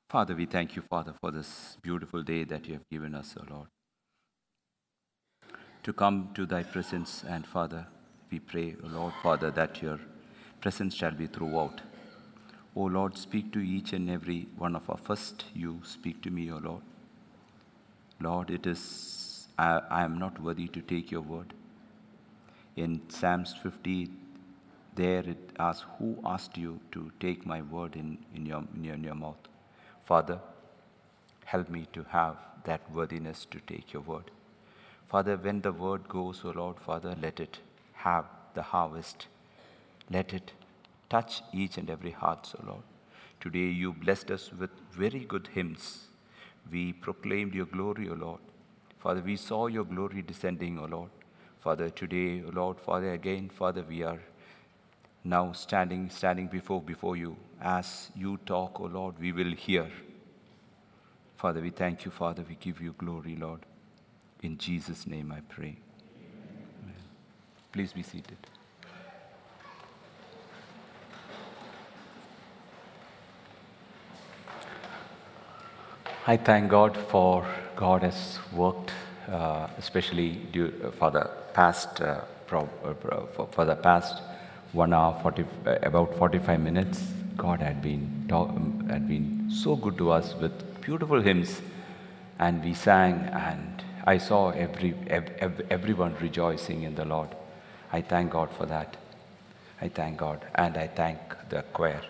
Father, we thank you, Father, for this beautiful day that you have given us, O Lord, to come to thy presence. And Father, we pray, O Lord, Father, that your presence shall be throughout. O Lord, speak to each and every one of us. First, you speak to me, O Lord. Lord, I am not worthy to take your word. In Psalms 50, there it asks, who asked you to take my word in your mouth? Father, help me to have that worthiness to take your word. Father, when the word goes, O Lord, Father, let it have the harvest. Let it touch each and every heart, O Lord. Today you blessed us with very good hymns. We proclaimed your glory, O Lord. Father, we saw your glory descending, O Lord. Father, today, O Lord, Father, again, Father, we are now standing before you. As you talk, O Lord, we will hear. Father, we thank you, Father. We give you glory, Lord. In Jesus' name I pray. Amen. Please be seated. I thank God for God has worked, especially for the past for the past 1 hour, about 45 minutes. God had been so good to us with beautiful hymns, and we sang, and I saw everyone rejoicing in the Lord. I thank God for that. I thank God, and I thank the choir.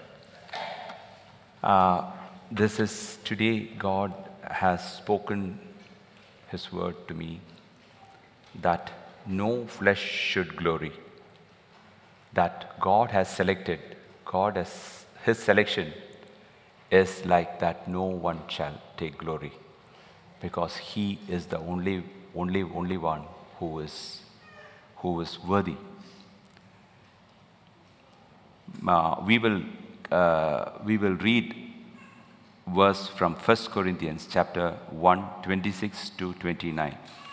This is today, God has spoken His word to me that no flesh should glory. That God has selected, His selection is like that no one shall take glory, because He is the only one who is worthy. We will read verse from 1 Corinthians chapter 1, 26 to 29.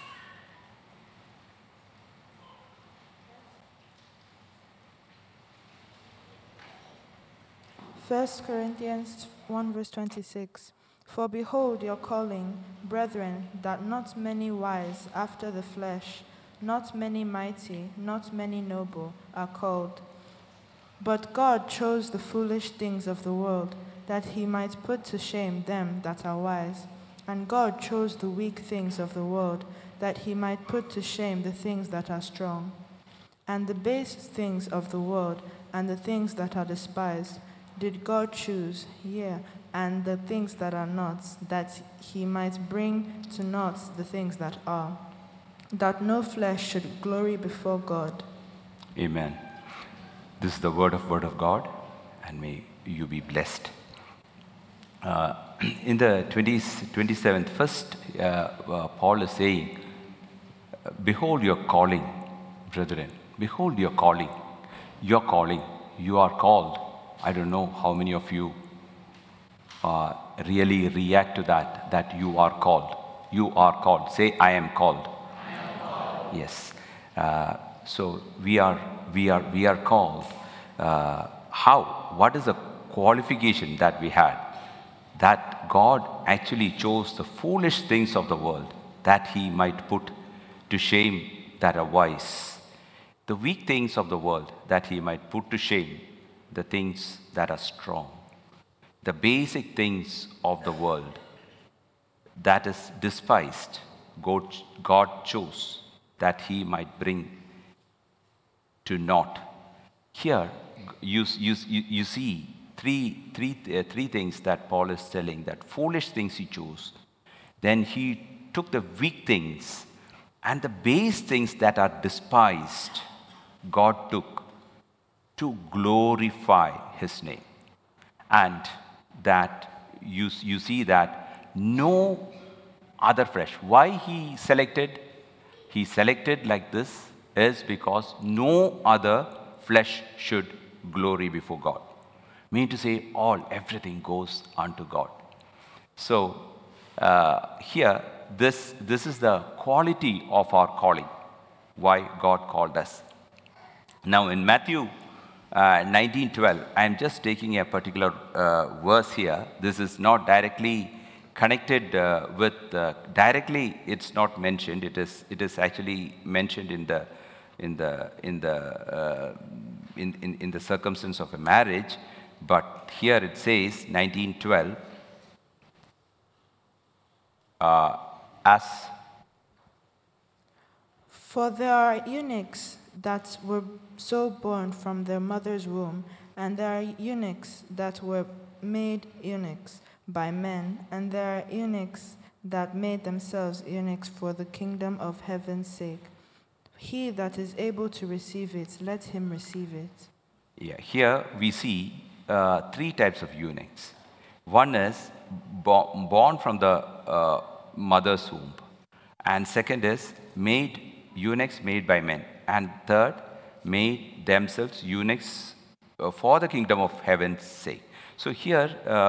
First Corinthians 1 verse 26. For behold your calling, brethren, that not many wise after the flesh, not many mighty, not many noble are called. But God chose the foolish things of the world, that he might put to shame them that are wise. And God chose the weak things of the world, that he might put to shame the things that are strong. And the base things of the world, and the things that are despised, did God choose, yea, and the things that are not, that he might bring to naught the things that are, that no flesh should glory before God. Amen. This is the word of God, and may you be blessed. In the 27th, first, Paul is saying, behold your calling, brethren. Behold your calling. Your calling. You are called. I don't know how many of you really react to that you are called. You are called. Say, I am called. I am called. Yes. So we are called. How? What is the qualification that we had? That God actually chose the foolish things of the world that he might put to shame that are wise. The weak things of the world that he might put to shame the things that are strong. The basic things of the world that is despised, God chose that he might bring to naught. Here, you see three things that Paul is telling, that foolish things he chose. Then he took the weak things and the base things that are despised, God took to glorify his name. And that you see that no other flesh. Why he selected like this is because no other flesh should glory before God. Mean to say, everything goes unto God. So here, this is the quality of our calling, why God called us. Now in Matthew 19:12. I'm just taking a particular verse here. This is not directly connected directly. It's not mentioned. It is actually mentioned in the circumstance of a marriage. But here it says 19:12. As For there are eunuchs that were so born from their mother's womb, and there are eunuchs that were made eunuchs by men, and there are eunuchs that made themselves eunuchs for the kingdom of heaven's sake. He that is able to receive it, let him receive it. Yeah, here we see three types of eunuchs. One is born from the mother's womb, and second is made eunuchs made by men, and third, made themselves eunuchs for the kingdom of heaven's sake. So here,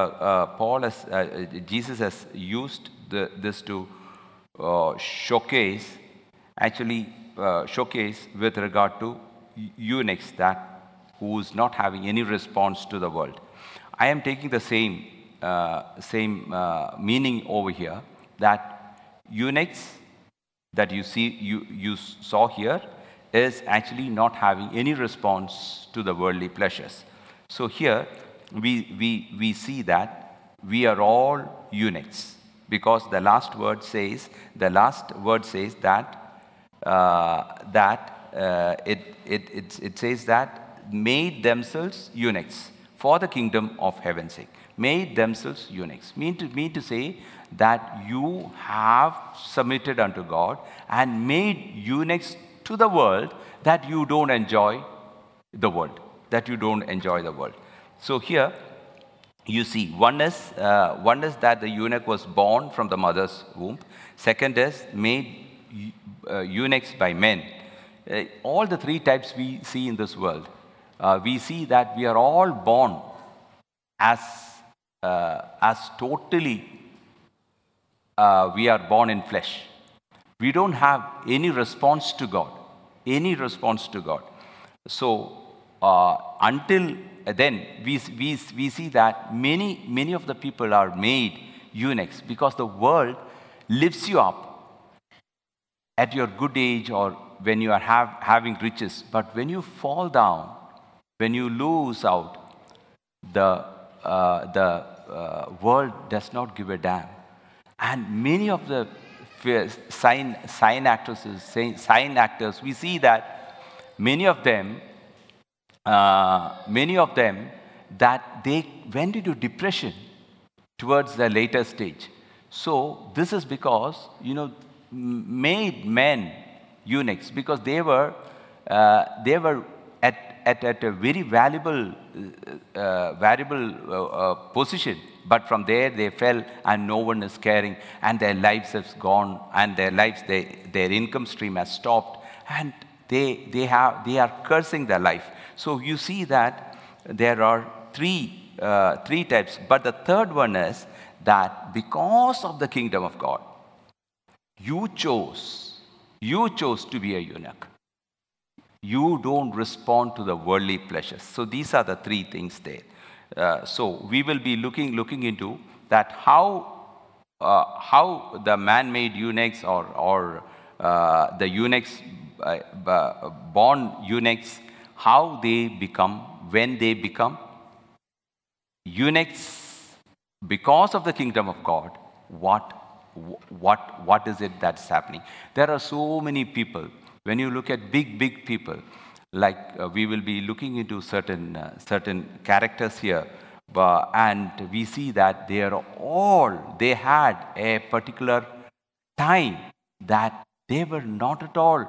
Jesus has used this to showcase with regard to eunuchs who is not having any response to the world. I am taking the same meaning over here, that eunuchs that you saw here is actually not having any response to the worldly pleasures. So here we see that we are all eunuchs, because the last word says that it says that made themselves eunuchs for the kingdom of heaven's sake. Made themselves eunuchs mean to say that you have submitted unto God and made eunuchs to the world, that you don't enjoy the world. So here you see, one is that the eunuch was born from the mother's womb. Second is made eunuchs by men. All the three types we see in this world, we see that we are all born as totally, we are born in flesh. We don't have any response to God. So until then, we see that many of the people are made eunuchs, because the world lifts you up at your good age or when you are having riches. But when you fall down, when you lose out, the world does not give a damn. And many of the sign actors, we see that many of them that they went into depression towards the later stage. So this is because, made men eunuchs, because they were at a very valuable position, but from there they fell and no one is caring, and their lives has gone, and their income stream has stopped, and they are cursing their life. So you see that there are three types, but the third one is that because of the kingdom of God, you chose to be a eunuch. You don't respond to the worldly pleasures. So these are the three things there. So we will be looking into that, how the man-made eunuchs or the eunuchs, born eunuchs, how they become, when they become eunuchs because of the kingdom of God, what is it that's happening? There are so many people. When you look at big people, like we will be looking into certain characters here, and we see that they had a particular time that they were not at all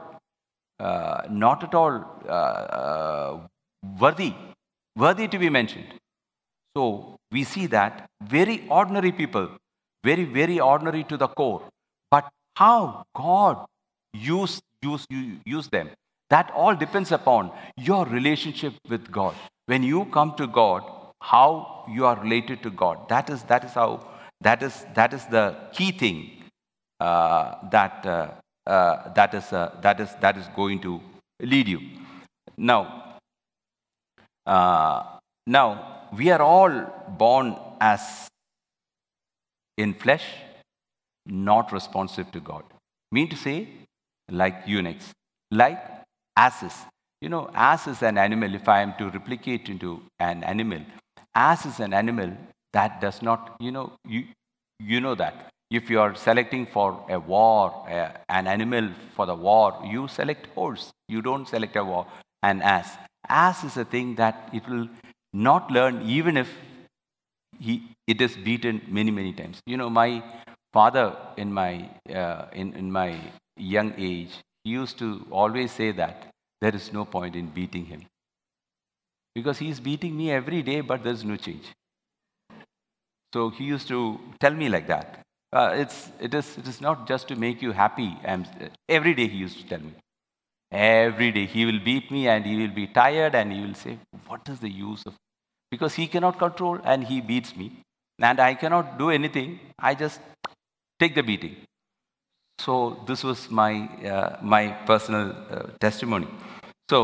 worthy to be mentioned. So we see that very ordinary people, very ordinary to the core, but how God use them, that all depends upon your relationship with God. When you come to God, how you are related to God, that is the key thing that is going to lead you. Now, Now, we are all born as in flesh, not responsive to God. Mean to say, like eunuchs, like asses. You know, ass is an animal. If I am to replicate into an animal, ass is an animal that does not, you know that. If you are selecting for a war, an animal for the war, you select horse. You don't select a war, an ass. Ass is a thing that it will not learn even if it is beaten many, many times. You know, my father in my young age, he used to always say that there is no point in beating him because he is beating me every day, but there is no change. So he used to tell me like that. It is not just to make you happy. And every day he used to tell me. Every day he will beat me and he will be tired and he will say, "What is the use of?" Because he cannot control and he beats me, and I cannot do anything. I just take the beating. So this was my personal testimony. So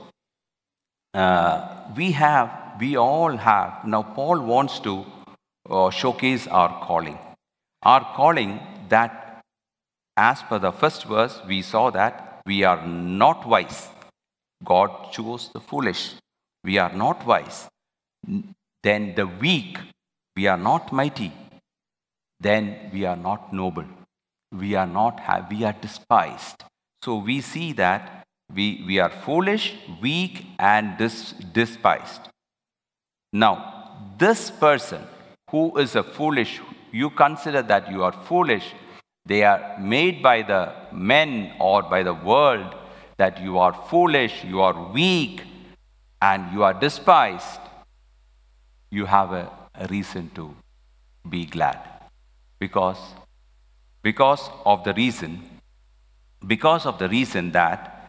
we all have. Now Paul wants to showcase our calling. Our calling that, as per the first verse, we saw that we are not wise. God chose the foolish. We are not wise. Then the weak. We are not mighty. Then we are not noble. We are not we are despised. So we see that we are foolish, weak, and despised. Now, this person who is a foolish, you consider that you are foolish, they are made by the men or by the world that you are foolish, you are weak, and you are despised. You have a reason to be glad because because of the reason because of the reason that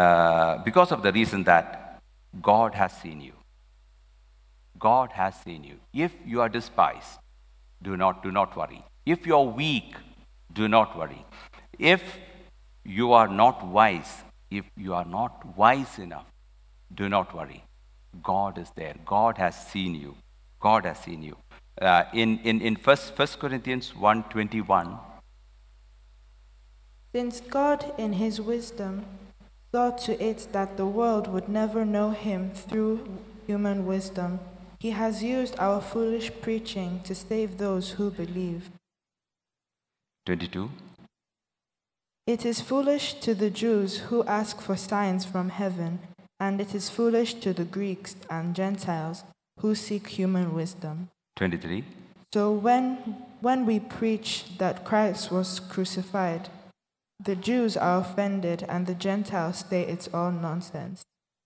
God has seen you. God has seen you. If you are despised, do not worry. If you are weak, do not worry. If you are not wise, if you are not wise enough, do not worry. God is there. God has seen you. God has seen you. In First Corinthians 1:21. Since God, in his wisdom, saw to it that the world would never know him through human wisdom, he has used our foolish preaching to save those who believe. 22. It is foolish to the Jews who ask for signs from heaven, and it is foolish to the Greeks and Gentiles who seek human wisdom. 23. So when we preach that Christ was crucified, the Jews are offended and the Gentiles say it's all nonsense.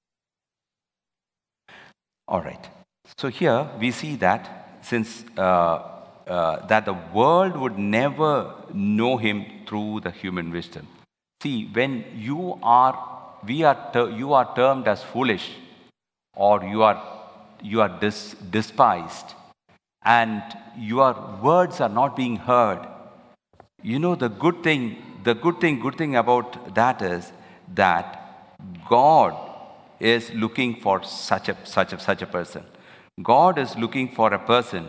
All right. So here we see that since that the world would never know him through the human wisdom. See, when you are termed as foolish, or you are despised, and your words are not being heard. You know, the good thing about that is that God is looking for such a person. God is looking for a person,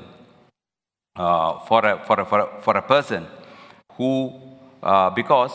for a person who, because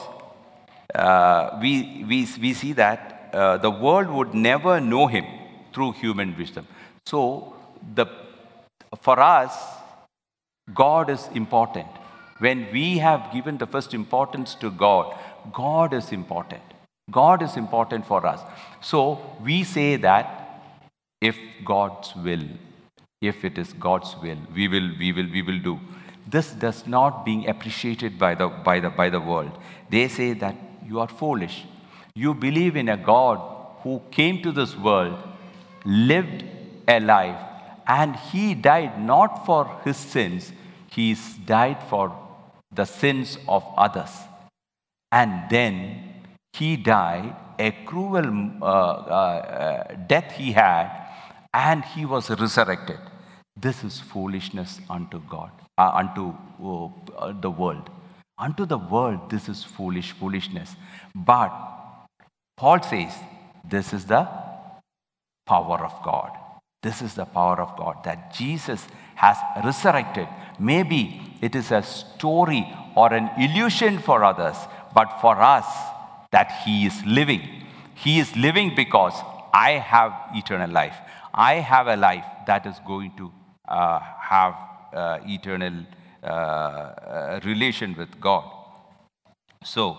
we see that the world would never know him through human wisdom. So for us, God is important. When we have given the first importance to God, God is important. God is important for us. So we say that if God's will, if it is God's will, we will do. This does not being appreciated by the world. They say that you are foolish. You believe in a God who came to this world, lived a life, and he died not for his sins, he died for the sins of others. And then he died a cruel death he had, and he was resurrected. This is foolishness unto God, unto the world. Unto the world, this is foolishness. But Paul says, this is the power of God. This is the power of God, that Jesus has resurrected. Maybe it is a story or an illusion for others, but for us, that He is living. He is living because I have eternal life. I have a life that is going to have eternal relation with God. So,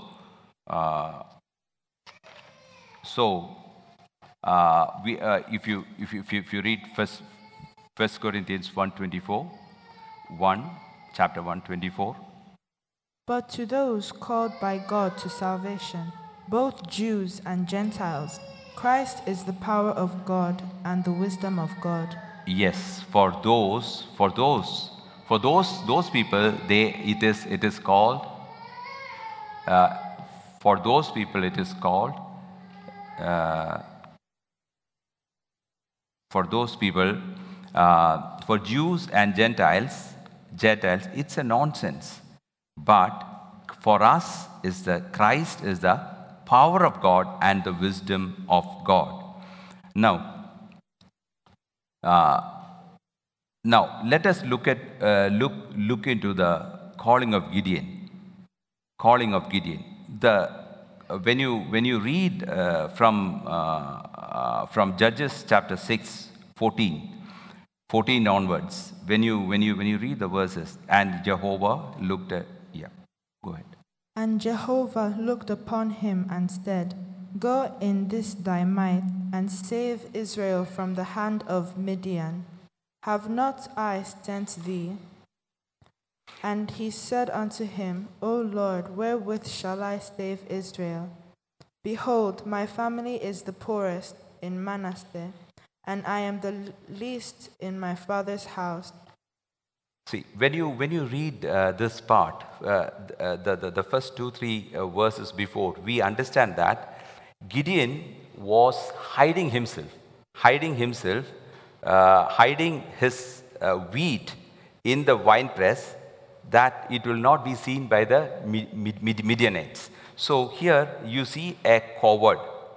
if you read First Corinthians 1:24, chapter 1:24. But to those called by God to salvation, both Jews and Gentiles, Christ is the power of God and the wisdom of God. Yes, for those people, it is called. For those people, it is called. For those people, for Jews and Gentiles, it's a nonsense. But for us, Christ is the power of God and the wisdom of God. Now, let us look into the calling of Gideon. Calling of Gideon. When you read from Judges chapter 6, 14 onwards, when you read the verses, and Jehovah looked at, go ahead. And Jehovah looked upon him and said, Go in this thy might, and save Israel from the hand of Midian. Have not I sent thee? And he said unto him, O Lord, wherewith shall I save Israel? Behold, my family is the poorest in Manasseh, and I am the least in my father's house. See, when you read this part, the first 2-3 verses before, we understand that Gideon was hiding hiding his wheat in the winepress, that it will not be seen by the Midianites. So here you see a coward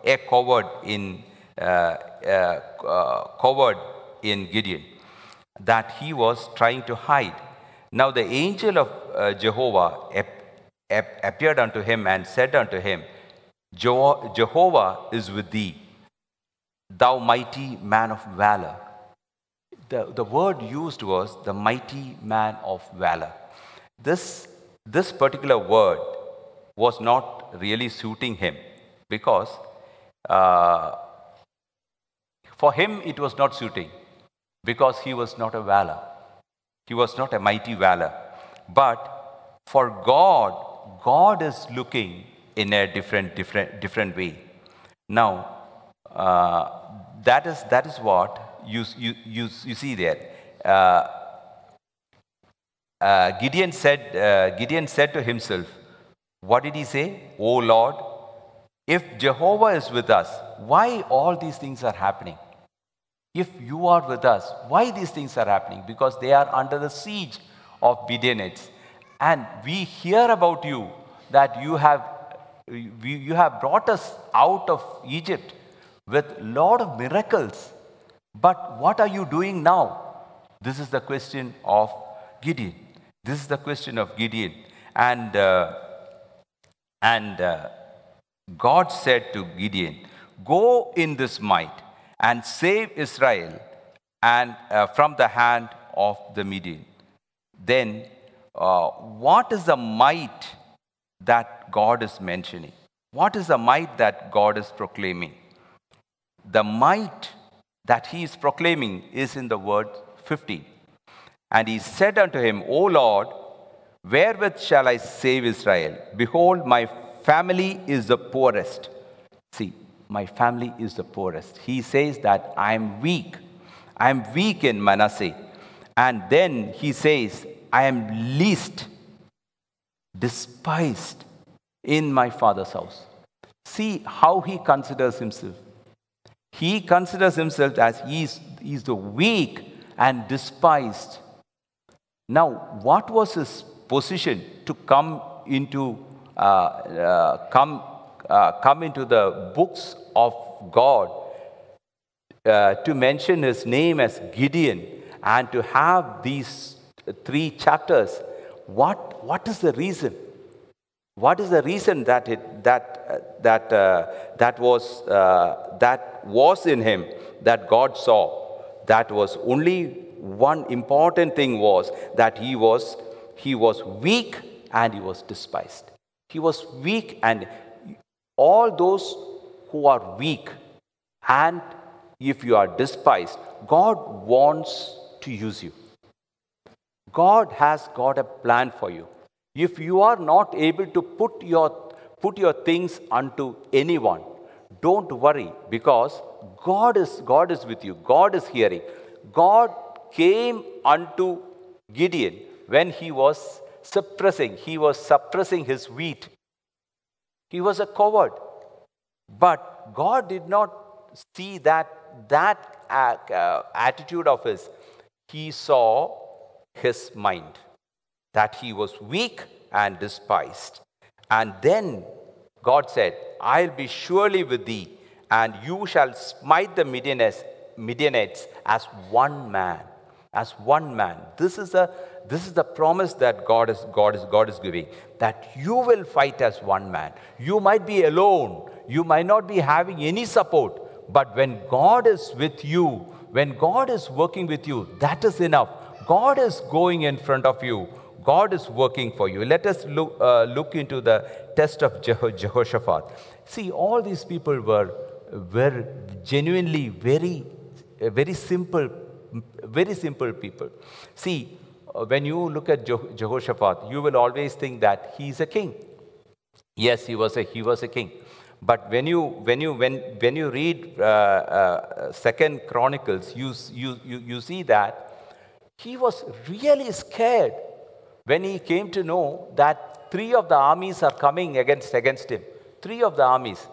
in Gideon, that he was trying to hide. Now the angel of Jehovah appeared unto him and said unto him, Jehovah is with thee, thou mighty man of valor. The word used was the mighty man of valor. This particular word was not really suiting him, because for him it was not suiting, because he was not a valor. He was not a mighty valor. But for God is looking in a different way. Now, that is what you see there. Gideon said to himself, what did he say? O Lord, if Jehovah is with us, why all these things are happening? If you are with us, why these things are happening? Because they are under the siege of Midianites. And we hear about you, that you have brought us out of Egypt with a lot of miracles. But what are you doing now? This is the question of Gideon. And God said to Gideon, go in this might and save Israel and from the hand of the Midian. Then what is the might that God is mentioning? What is the might that God is proclaiming? The might that he is proclaiming is in the word 15. And he said unto him, O Lord, wherewith shall I save Israel? Behold, my family is the poorest. See, my family is the poorest. He says that I am weak. I am weak in Manasseh. And then he says, I am least, despised in my father's house. See how he considers himself. He considers himself as he's the weak and despised. Now, what was his position to come into the books of God to mention his name as Gideon and to have these 3 chapters, what is the reason? What is the reason that that was in him that God saw? That was only one important thing, was that he was weak and he was despised. He was weak, and all those who are weak and if you are despised, God wants to use you. God has got a plan for you. If you are not able to put your things unto anyone, don't worry, because God is with you. God is hearing. God came unto Gideon when he was suppressing his wheat. He was a coward. But God did not see that attitude of his. He saw his mind, that he was weak and despised. And then God said, I'll be surely with thee, and you shall smite the Midianites as one man. As one man. This is the promise that God is giving, that you will fight as one man. You might be alone. You might not be having any support. But when God is with you, when God is working with you, that is enough. God is going in front of you. God is working for you. Let us look into the test of Jehoshaphat. See, all these people were genuinely very simple people. See, when you look at Jehoshaphat, you will always think that he's a king. Yes, he was a king. But when you read Second Chronicles, you see that he was really scared when he came to know that 3 of the armies are coming against him. 3 of the armies.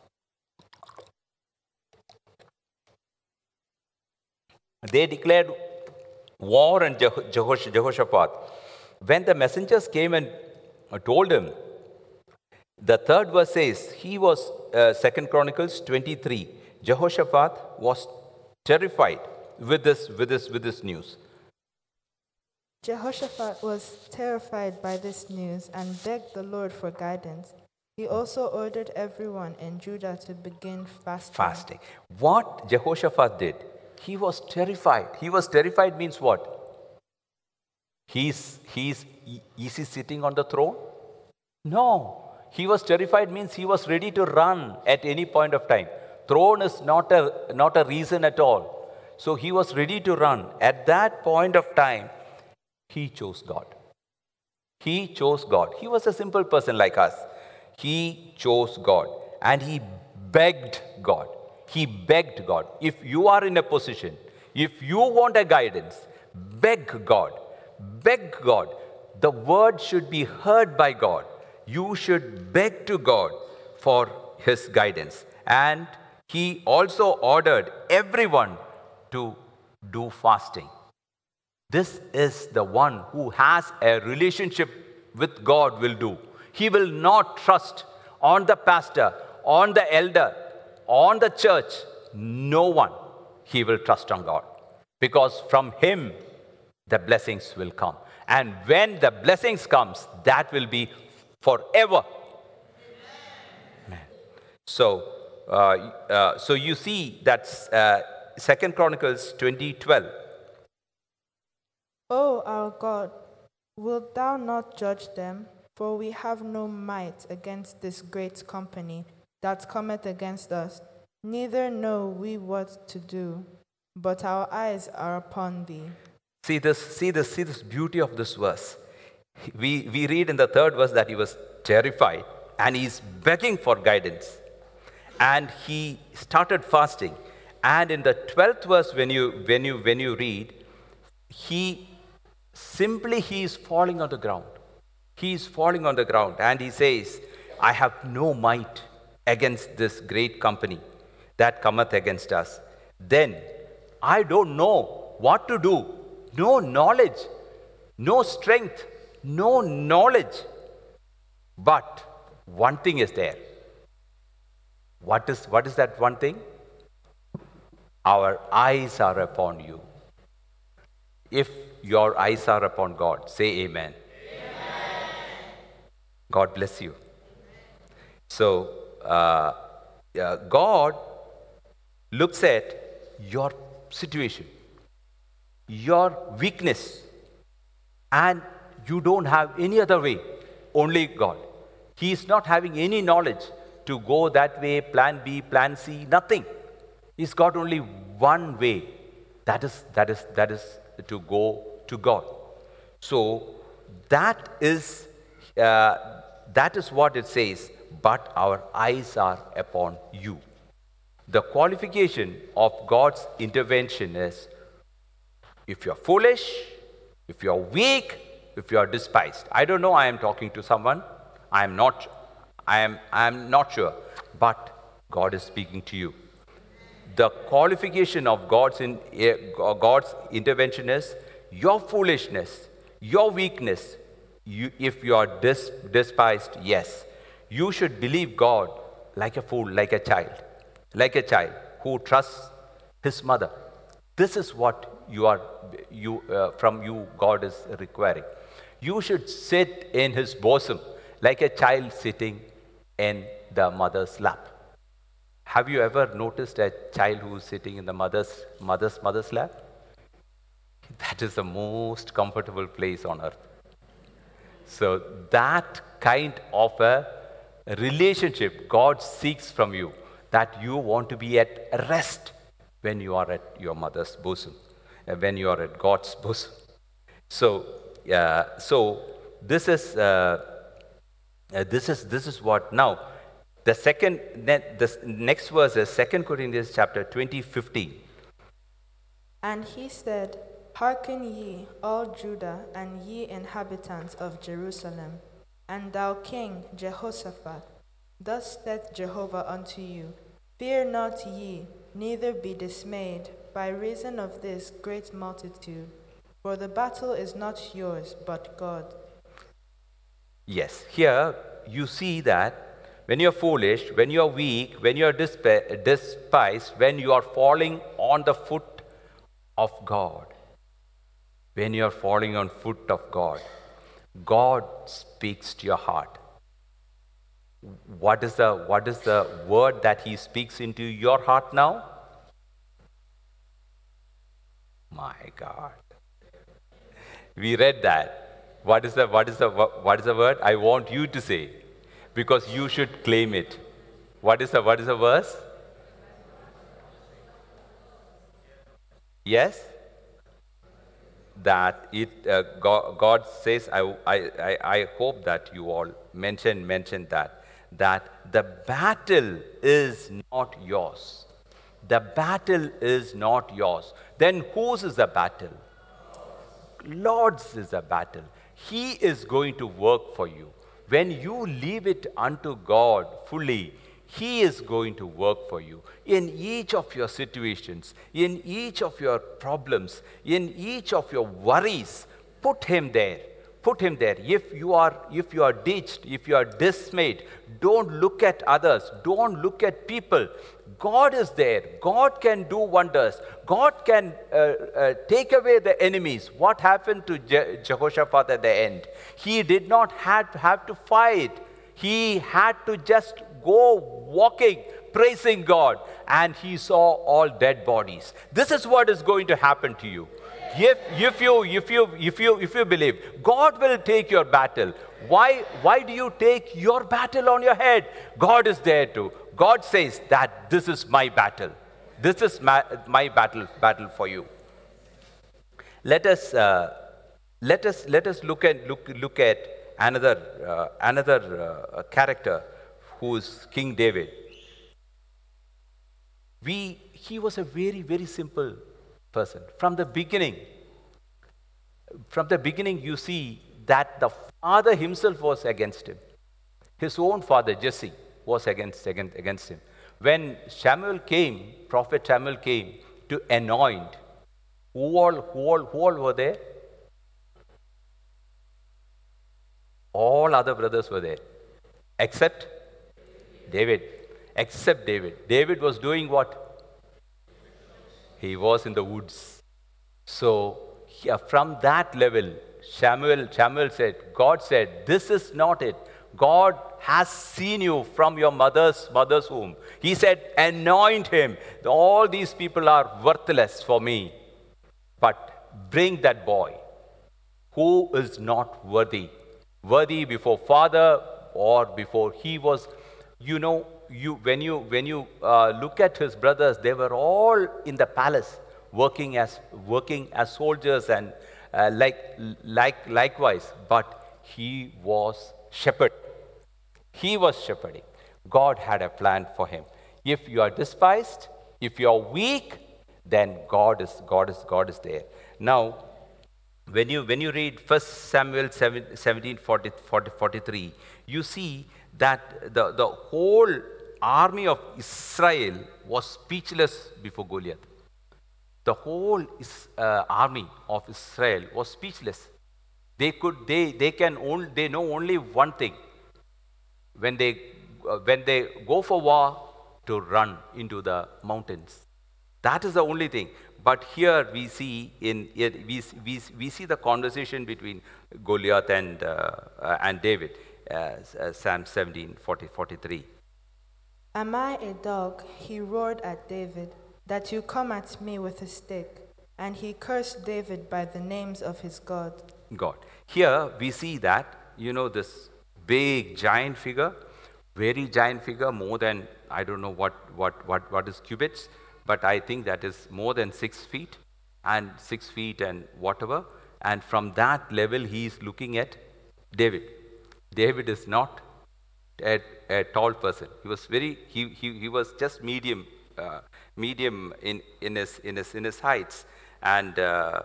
They declared war on Jehoshaphat. When the messengers came and told him, the 3rd verse says, he was, 2 Chronicles 23, Jehoshaphat was terrified with this news. Jehoshaphat was terrified by this news and begged the Lord for guidance. He also ordered everyone in Judah to begin fasting. What Jehoshaphat did, he was terrified. He was terrified means what? Is he sitting on the throne? No. He was terrified means he was ready to run at any point of time. Throne is not a reason at all. So he was ready to run. At that point of time, he chose God. He chose God. He was a simple person like us. He chose God and he begged God. He begged God. If you are in a position, if you want a guidance, beg God. Beg God. The word should be heard by God. You should beg to God for his guidance. And he also ordered everyone to do fasting. This is the one who has a relationship with God will do. He will not trust on the pastor, on the elder, on the church. No one. He will trust on God. Because from him, the blessings will come. And when the blessings comes, that will be forever. Amen. So you see that's 2 Chronicles 20:12. O our God, wilt thou not judge them? For we have no might against this great company that cometh against us, neither know we what to do, but our eyes are upon thee. See this beauty of this verse. We read in the 3rd verse that he was terrified and he's begging for guidance. And he started fasting. And in the 12th verse, when you read, he is falling on the ground. He is falling on the ground and he says, I have no might against this great company that cometh against us. Then I don't know what to do. No knowledge, no strength, no knowledge. But one thing is there. What is that one thing? Our eyes are upon you. If your eyes are upon God, say amen. God bless you. So, God looks at your situation, your weakness, and you don't have any other way, only God. He is not having any knowledge to go that way, plan B, plan C, nothing. He's got only one way. That is to go to God. So uh, that is what it says. But our eyes are upon you. The qualification of God's intervention is if you're foolish, if you're weak, if you're despised. I don't know, I am talking to someone. I am not sure. But God is speaking to you. The qualification of God's intervention is your foolishness, your weakness. If you are despised, yes. You should believe God like a fool, like a child who trusts his mother. This is what from you God is requiring. You should sit in his bosom like a child sitting in the mother's lap. Have you ever noticed a child who is sitting in the mother's lap? That is the most comfortable place on earth. So that kind of a relationship God seeks from you, that you want to be at rest when you are at your mother's bosom, when you are at God's bosom. So, this is what now. The next verse is 2 Corinthians chapter 20:15. And he said, Hearken ye, all Judah, and ye inhabitants of Jerusalem, and thou King Jehoshaphat. Thus saith Jehovah unto you, Fear not ye, neither be dismayed, by reason of this great multitude. For the battle is not yours, but God. Yes, here you see that when you're foolish, when you're weak, when you're despised, when you are falling on the foot of God, when you're falling on foot of God, God speaks to your heart. What is the word that he speaks into your heart now? My God. We read that. What is the word? I want you to say, because you should claim it. What is the verse? Yes? That God says, I hope that you all mentioned that the battle is not yours. The battle is not yours. Then whose is the battle? Lord's is a battle. He is going to work for you. When you leave it unto God fully, he is going to work for you in each of your situations, in each of your problems, in each of your worries. Put him there. Put him there. If you are ditched, if you are dismayed, don't look at others. Don't look at people. God is there. God can do wonders. God can take away the enemies. What happened to Jehoshaphat at the end? He did not have to fight. He had to just go walking, praising God, and he saw all dead bodies. This is what is going to happen to you. If you believe, God will take your battle. Why do you take your battle on your head? God is there too. God says that this is my battle. This is my battle for you. Let us look at another character, who is King David. He was a very, very simple person. From the beginning, you see that the father himself was against him. His own father, Jesse, was against him. When Prophet Samuel came to anoint, who all were there? All other brothers were there, except David. David was doing what? He was in the woods. So from that level, Samuel said, God said, this is not it. God has seen you from your mother's womb. He said, anoint him. All these people are worthless for me. But bring that boy who is not worthy before father or before he was. When you look at his brothers, they were all in the palace working as soldiers and likewise, but he was shepherd. He was shepherding. God had a plan for him. If you are despised, if you are weak, then God is there. Now, when you read 1 Samuel 17:43, you see that the whole army of Israel was speechless before Goliath. The whole army of Israel was speechless. They know only one thing. When they go for war, to run into the mountains. That is the only thing. But here we see we see the conversation between Goliath and David, Psalm 17:43. Am I a dog, he roared at David, that you come at me with a stick? And he cursed David by the names of his God. Here we see that, this big giant figure, very giant figure, more than, I don't know what is cubits, but I think that is more than 6 feet and whatever. And from that level, he is looking at David. David is not a tall person. He was he was just medium in his heights, and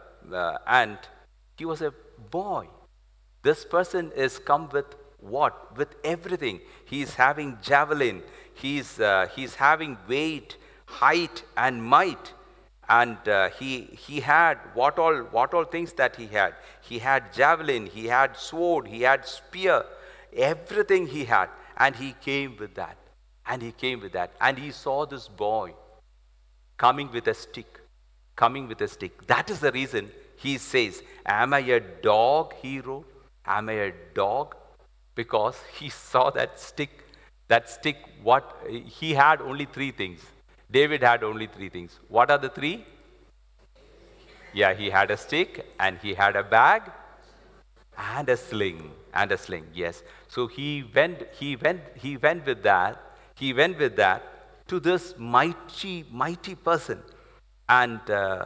he was a boy. This person is come with what? With everything. He is having javelin. He's having weight, height, and might. And he had what all things that he had. He had javelin. He had sword. He had spear. Everything he had, and he came with that. And he saw this boy coming with a stick. That is the reason he says, "Am I a dog, hero? Am I a dog?" Because he saw that stick. What he had only 3 things. David had only 3 things. What are the 3? Yeah, he had a stick, and he had a bag, and a sling. Yes. So he went with that. He went with that to this mighty person, and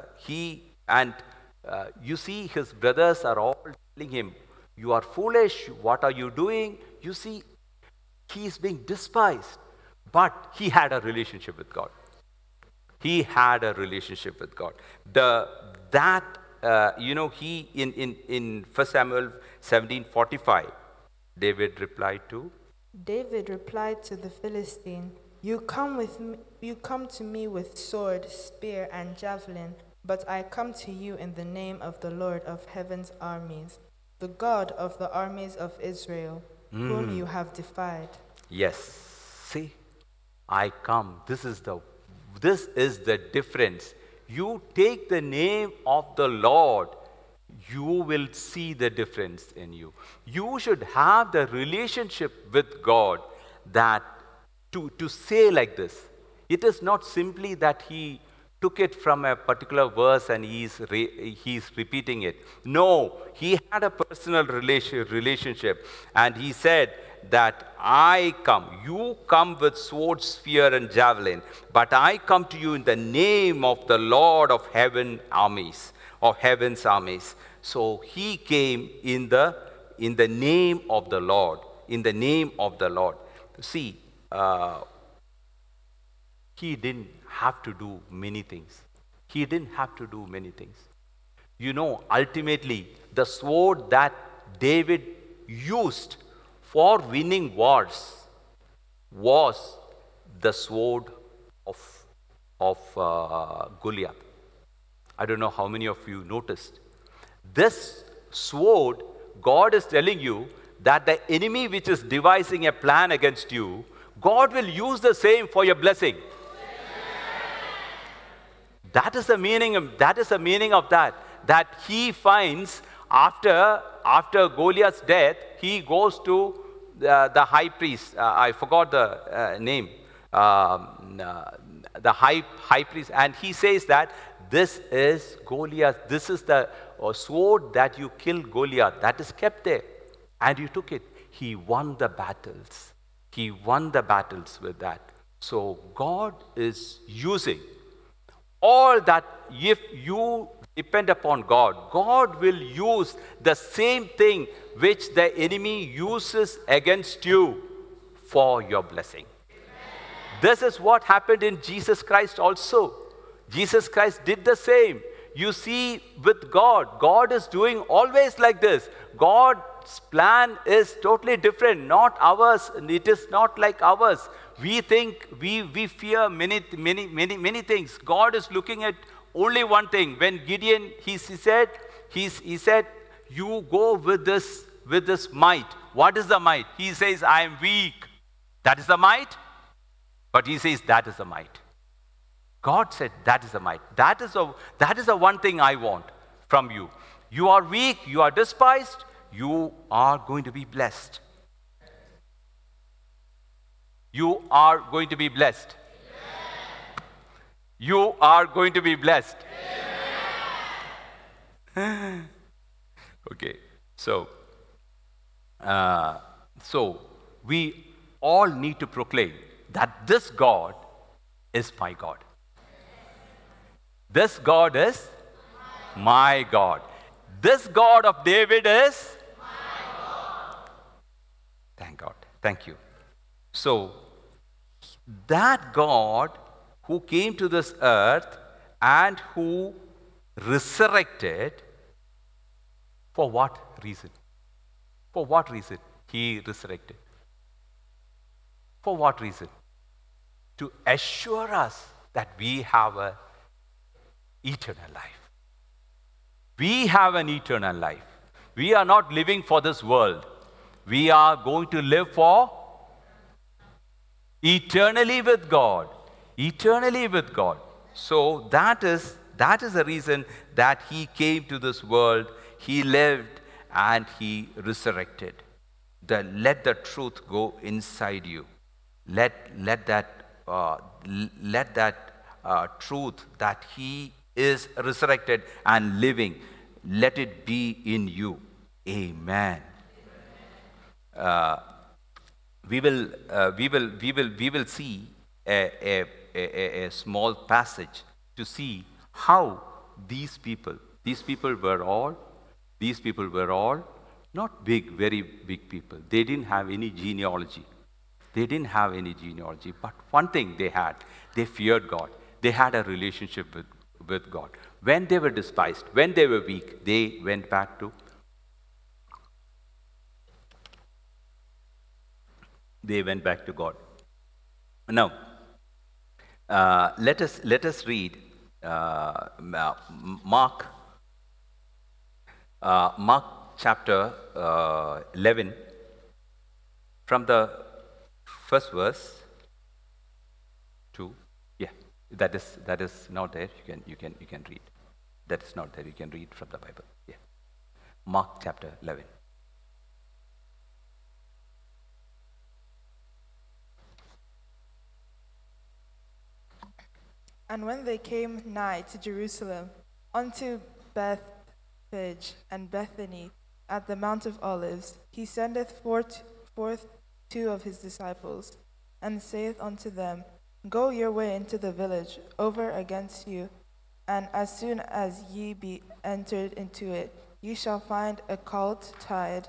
you see, his brothers are all telling him, "You are foolish. What are you doing?" You see, he is being despised, but he had a relationship with God. He had a relationship with God. He in 1 Samuel 17:45, David replied to the Philistine, You come to me with sword, spear, and javelin, but I come to you in the name of the Lord of heaven's armies, the God of the armies of Israel, whom you have defied. Yes. See, I come. This is the difference. You take the name of the Lord, you will see the difference in you. You should have the relationship with God that to say like this. It is not simply that he took it from a particular verse and he's repeating it. No, he had a personal relationship, and he said that you come with sword, spear, and javelin, but I come to you in the name of the Lord of heaven's armies. So he came in the name of the Lord. See, he didn't have to do many things. Ultimately, the sword that David used for winning wars was the sword of Goliath. I don't know how many of you noticed. This sword, God is telling you that the enemy which is devising a plan against you, God will use the same for your blessing. That is the meaning of that. That he finds after Goliath's death, he goes to the high priest. I forgot the name. The high priest, and he says that this is Goliath. This is the sword that you killed Goliath. That is kept there, and you took it. He won the battles. He won the battles with that. So God is using all that. If you depend upon God, God will use the same thing which the enemy uses against you for your blessing. This is what happened in Jesus Christ also. Jesus Christ did the same. You see, with God, God is doing always like this. God's plan is totally different, not ours. It is not like ours. We think, we fear many things. God is looking at only one thing. When Gideon, he said, you go with this might. What is the might? He says, I am weak. That is the might. But he says, that is the might. God said, that is the might. That is the one thing I want from you. You are weak, you are despised, you are going to be blessed. You are going to be blessed. You are going to be blessed. Okay, so we all need to proclaim that this God is my God. This God is my God. This God of David is my God. Thank God. Thank you. So, that God who came to this earth and who resurrected, for what reason? For what reason he resurrected? For what reason? To assure us that we have an eternal life. We have an eternal life. We are not living for this world. We are going to live for eternally with God. Eternally with God. So that is the reason that he came to this world. He lived and he resurrected. Let the truth go inside you. Let that truth that he is resurrected and living, let it be in you. Amen. We will see a small passage to see how these people were all not very big people. They didn't have any genealogy. But one thing they feared God. They had a relationship with God. When they were despised, when they were weak, they went back to God. Now, let us read Mark chapter 11 from the first verse to, yeah, that is not there. You can read. That is not there. You can read from the Bible. Yeah, Mark chapter 11. And when they came nigh to Jerusalem, unto Bethphage and Bethany, at the Mount of Olives, he sendeth forth 2 of his disciples, and saith unto them, Go your way into the village over against you, and as soon as ye be entered into it, ye shall find a colt tied,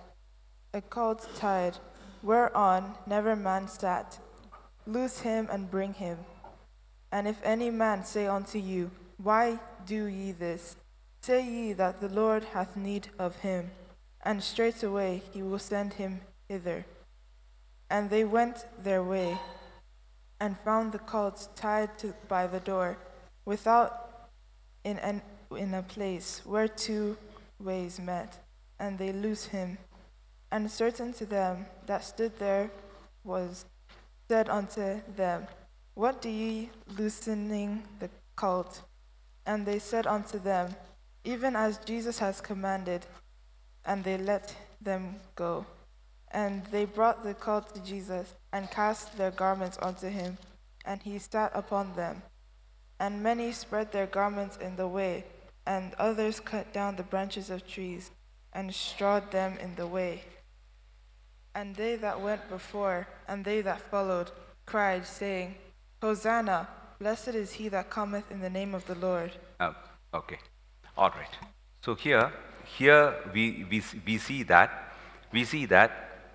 whereon never man sat. Loose him and bring him. And if any man say unto you, Why do ye this? Say ye that the Lord hath need of him, and straightway he will send him hither. And they went their way, and found the colt tied by the door, without in a place where 2 ways met. And they loosed him. And certain to them that stood there was said unto them, What do ye loosening the colt? And they said unto them, Even as Jesus has commanded, and they let them go. And they brought the colt to Jesus, and cast their garments unto him, and he sat upon them. And many spread their garments in the way, and others cut down the branches of trees, and strawed them in the way. And they that went before, and they that followed, cried, saying, Hosanna, blessed is he that cometh in the name of the Lord. Okay, all right. So here we see that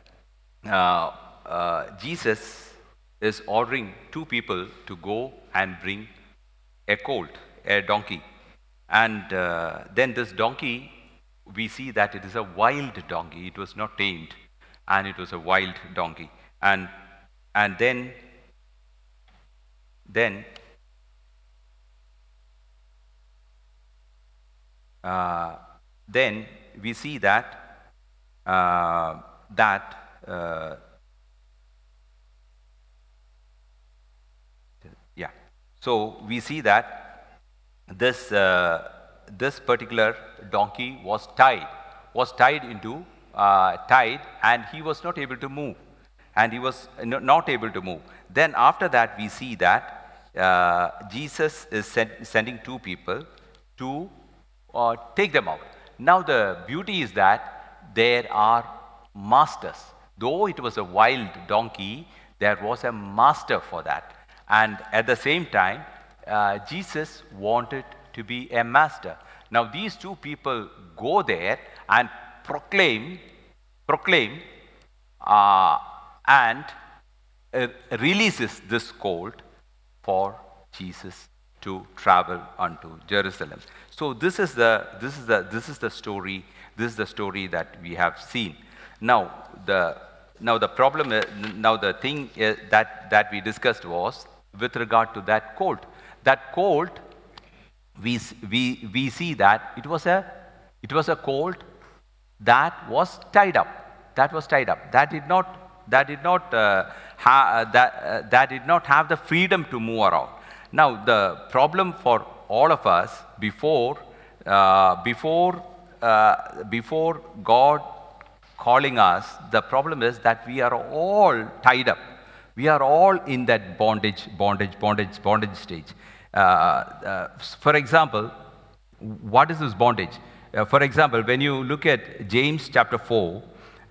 Jesus is ordering two people to go and bring a colt, a donkey, and then this donkey, we see that it is a wild donkey. It was not tamed, and it was a wild donkey, and then then we see that yeah. So we see that this particular donkey was tied into tied, and he was not able to move, and he was not able to move. Then after that, we see that Jesus is sending two people to take them out. Now the beauty is that there are masters. Though it was a wild donkey, there was a master for that. And at the same time, Jesus wanted to be a master. Now these two people go there and proclaim and releases this colt for Jesus to travel unto Jerusalem. So this is the story. This is the story that we have seen. Now the problem is, now the thing is that we discussed was with regard to that colt. That colt, we see that it was a colt that was tied up. That did not have the freedom to move around. Now the problem for all of us before God calling us, the problem is that we are all tied up. We are all in that bondage stage. For example, what is this bondage? For example, when you look at James chapter 4,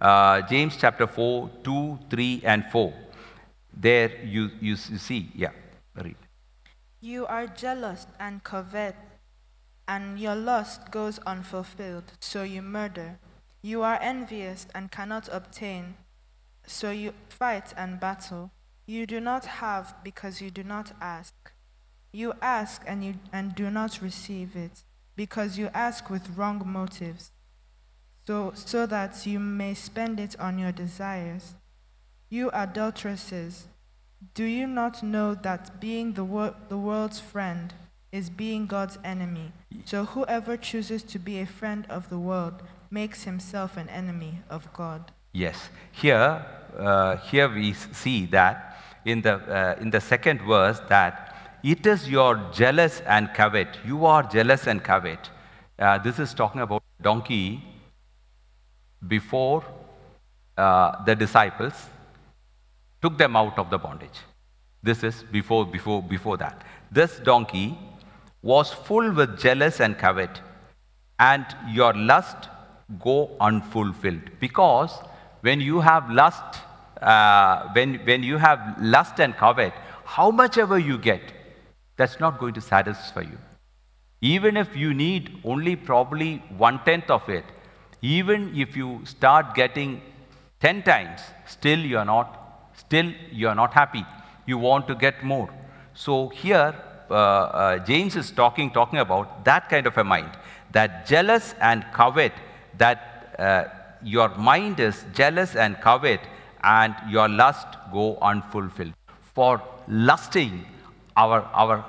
2, 3, and 4, there you see, yeah, read. You are jealous and covet, and your lust goes unfulfilled, so you murder. You are envious and cannot obtain, so you fight and battle. You do not have because you do not ask. You ask and do not receive it, because you ask with wrong motives, so that you may spend it on your desires. You adulteresses, do you not know that being the world's friend is being God's enemy? So whoever chooses to be a friend of the world makes himself an enemy of God. Yes. Here we see that in the second verse that it is your jealous and covet. You are jealous and covet. This is talking about donkey before the disciples took them out of the bondage. This is before that. This donkey was full with jealous and covet, and your lust go unfulfilled. Because when you have lust, when you have lust and covet, how much ever you get, that's not going to satisfy you. Even if you need only probably 1/10 of it, even if you start getting 10 times, still you are not happy. You want to get more. So here James is talking about that kind of a mind, that jealous and covet, that your mind is jealous and covet, and your lust go unfulfilled. For lusting, our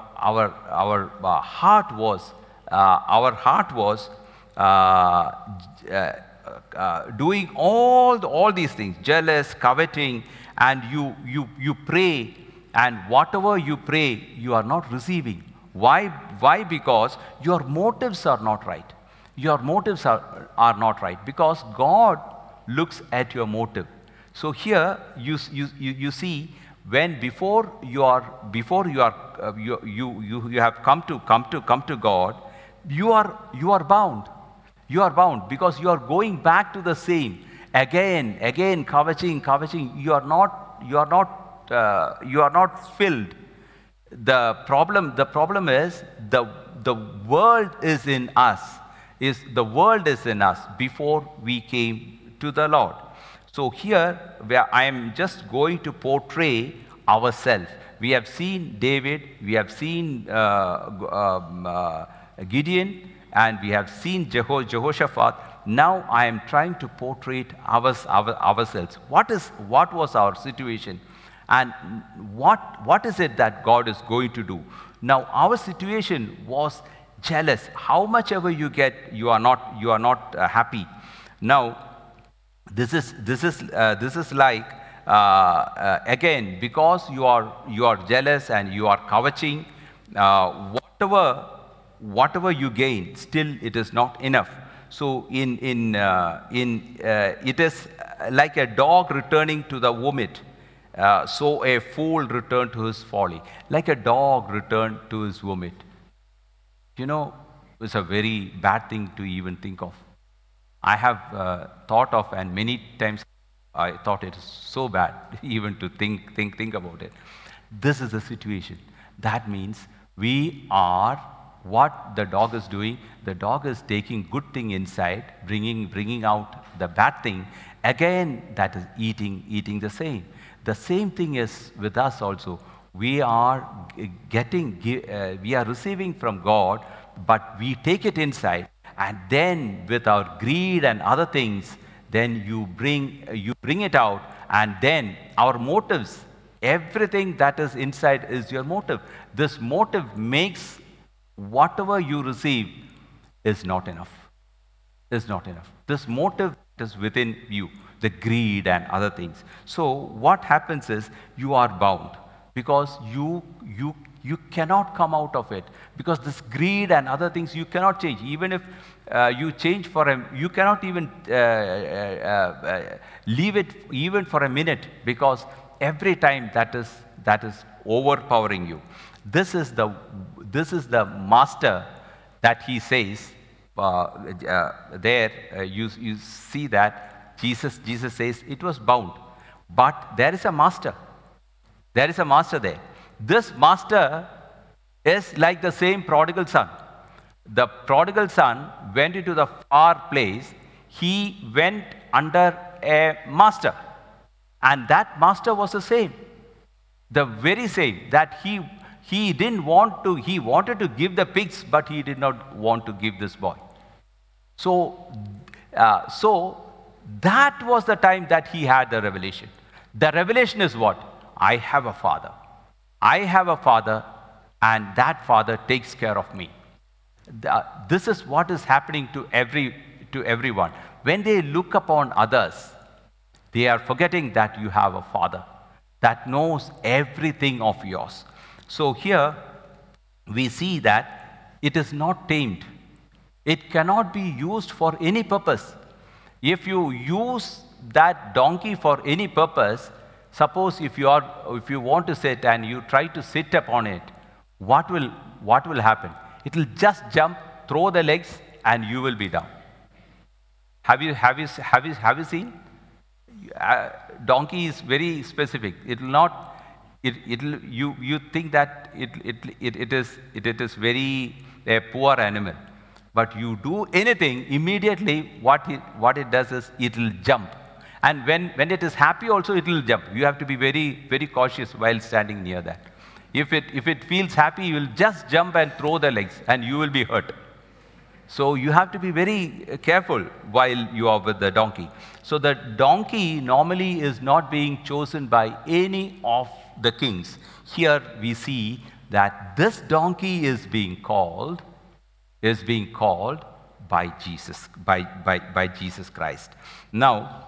heart was doing all these things, jealous, coveting, and you pray, and whatever you pray, you are not receiving. Why? Why? Because your motives are not right. Your motives are not right, because God looks at your motive. So here you see, when you have come to God, you are bound. You are bound because you are going back to the same again, coveting. You are not filled. The problem is the world is in us. The world is in us before we came to the Lord. So here, where I am just going to portray ourselves. We have seen David, we have seen Gideon, and we have seen Jehoshaphat. Now I am trying to portray ourselves. What was our situation? And what is it that God is going to do? Now, our situation was jealous. How much ever you get, you are not happy. Now, this is like again, because you are jealous and you are coveting, whatever you gain, still it is not enough. So it is like a dog returning to the vomit. So a fool returned to his folly, like a dog returned to his vomit. It's a very bad thing to even think of. I have thought of, and many times I thought it is so bad even to think about it. This is the situation. That means we are what the dog is doing. The dog is taking good thing inside, bringing out the bad thing. Again, that is eating the same. The same thing is with us also. We are receiving from God, but we take it inside, and then with our greed and other things, then you bring it out, and then our motives, everything that is inside is your motive. This motive makes whatever you receive is not enough. This motive is within you, the greed and other things. So what happens is you are bound, because you cannot come out of it, because this greed and other things you cannot change. Even if you change you cannot even leave it even for a minute, because every time that is overpowering you. This is the master that he says there. You see that Jesus says it was bound, but there is a master. There is a master there. This master is like the same prodigal son. The prodigal son went into the far place. He went under a master, and that master was the same, the very same that he didn't want to. He wanted to give the pigs, but he did not want to give this boy. So that was the time that he had the revelation. The revelation is what? I have a father. I have a father, and that father takes care of me. This is what is happening to everyone. When they look upon others, they are forgetting that you have a father that knows everything of yours. So here we see that it is not tamed. It cannot be used for any purpose. If you use that donkey for any purpose, suppose if you want to sit and you try to sit upon it, what will happen? It will just jump, throw the legs, and you will be down. Have you seen? Donkey is very specific. It will not. You think that it is very a poor animal, but you do anything immediately. What it does is it will jump, and when it is happy also it will jump. You have to be very cautious while standing near that. If it feels happy, you will just jump and throw the legs, and you will be hurt. So you have to be very careful while you are with the donkey. So the donkey normally is not being chosen by any of the kings. Here we see that this donkey is being called by Jesus, by Jesus Christ. Now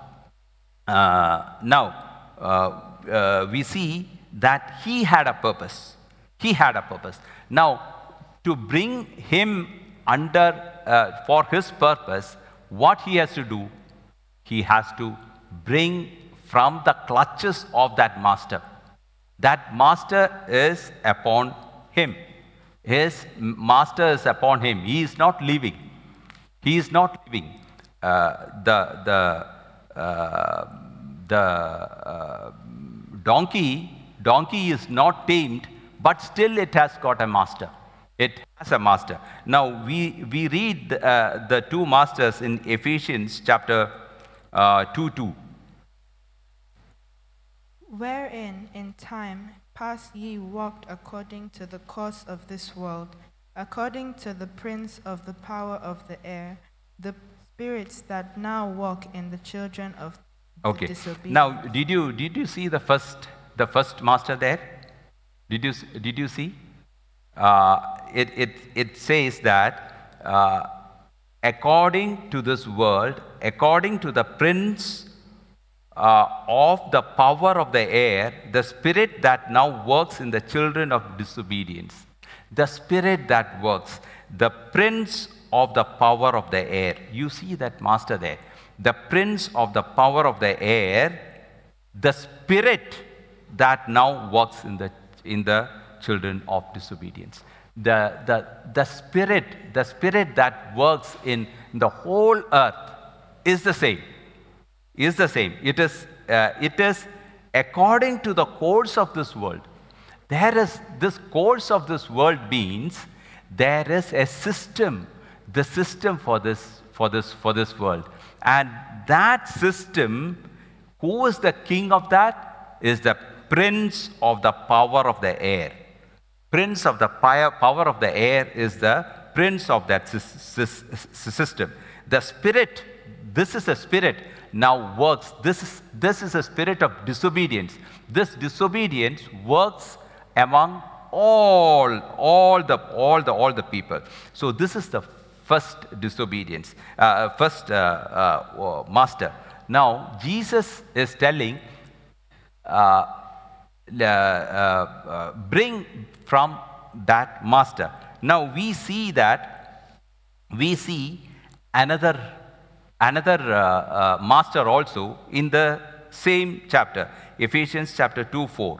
we see that he had a purpose. He had a purpose. Now, to bring him under, for his purpose, what he has to do, he has to bring from the clutches of that master. That master is upon him. His master is upon him. He is not leaving. He is not leaving. The donkey is not tamed, but still it has got a master. It has a master. Now, we read the two masters in Ephesians chapter 2:2. Wherein in time past ye walked according to the course of this world, according to the prince of the power of the air, the spirits that now walk in the children of disobedience. Now, did you see the first master there? Did you see? It says that according to this world, according to the prince of the power of the air, the spirit that now works in the children of disobedience. The spirit that works, the prince of the power of the air. You see that master there. The prince of the power of the air, the spirit that now works in the children of disobedience. The spirit that works in the whole earth is the same. Is the same. It is according to the course of this world. There is this course of this world means there is a system, the system for this world, and that system, who is the king of that? Is the prince of the power of the air. Prince of the power of the air is the prince of that system. The spirit, this is a spirit now works. This is a spirit of disobedience. This disobedience works among all the people. So this is the first disobedience, master. Now Jesus is telling, bring from that master. Now we see another master also in the same chapter, Ephesians chapter 2:4.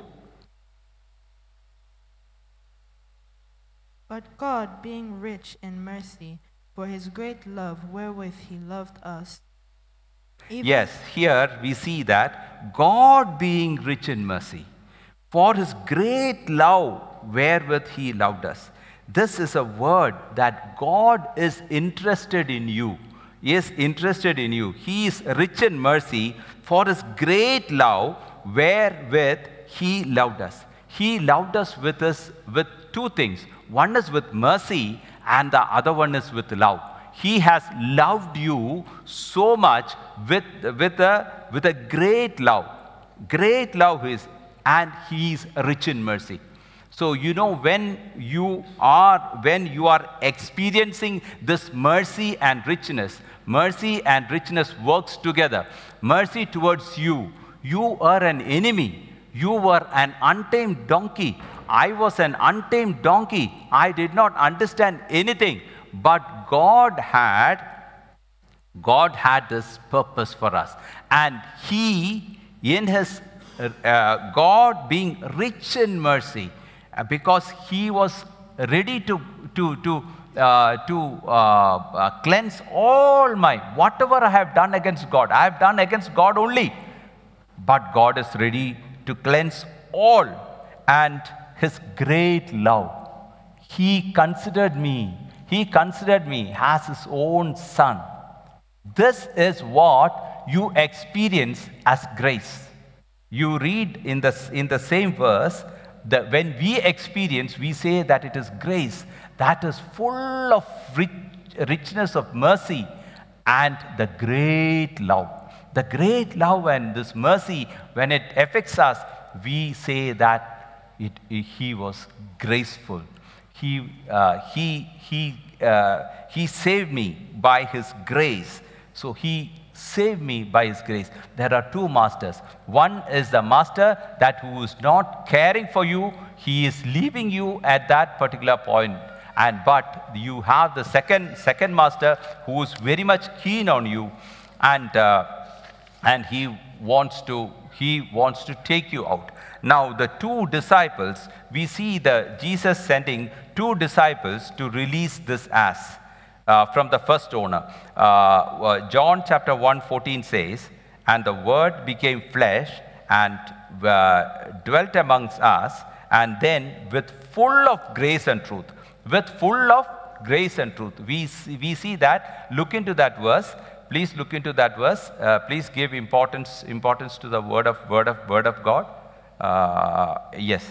But God, being rich in mercy, for his great love wherewith he loved us. Yes, here we see that God being rich in mercy, for his great love wherewith he loved us. This is a word that God is interested in you. He is interested in you. He is rich in mercy for his great love wherewith he loved us. He loved us with two things. One is with mercy and the other one is with love. He has loved you so much with a great love. Great love is, and he is rich in mercy. So when you are experiencing this mercy and richness works together. Mercy towards you. You are an enemy. You were an untamed donkey. I was an untamed donkey. I did not understand anything. But God had this purpose for us. And he, in his God being rich in mercy, because he was ready to cleanse all whatever I have done against God. I have done against God only. But God is ready to cleanse all. And his great love, he considered me as his own son. This is what you experience as grace. You read in the same verse that when we experience, we say that it is grace that is full of richness of mercy and the great love. The great love and this mercy, when it affects us, we say that he was graceful. He saved me by his grace. So he saved me by his grace. There are two masters. One is the master who is not caring for you. He is leaving you at that particular point. but you have the second master who is very much keen on you, and he wants to take you out. Now, the two disciples, we see Jesus sending two disciples to release this ass from the first owner. John chapter 1:14 says, "And the Word became flesh and dwelt amongst us, and then with full of grace and truth." With full of grace and truth. We see that. Look into that verse. Please look into that verse. Please give importance to the word of God. Yes.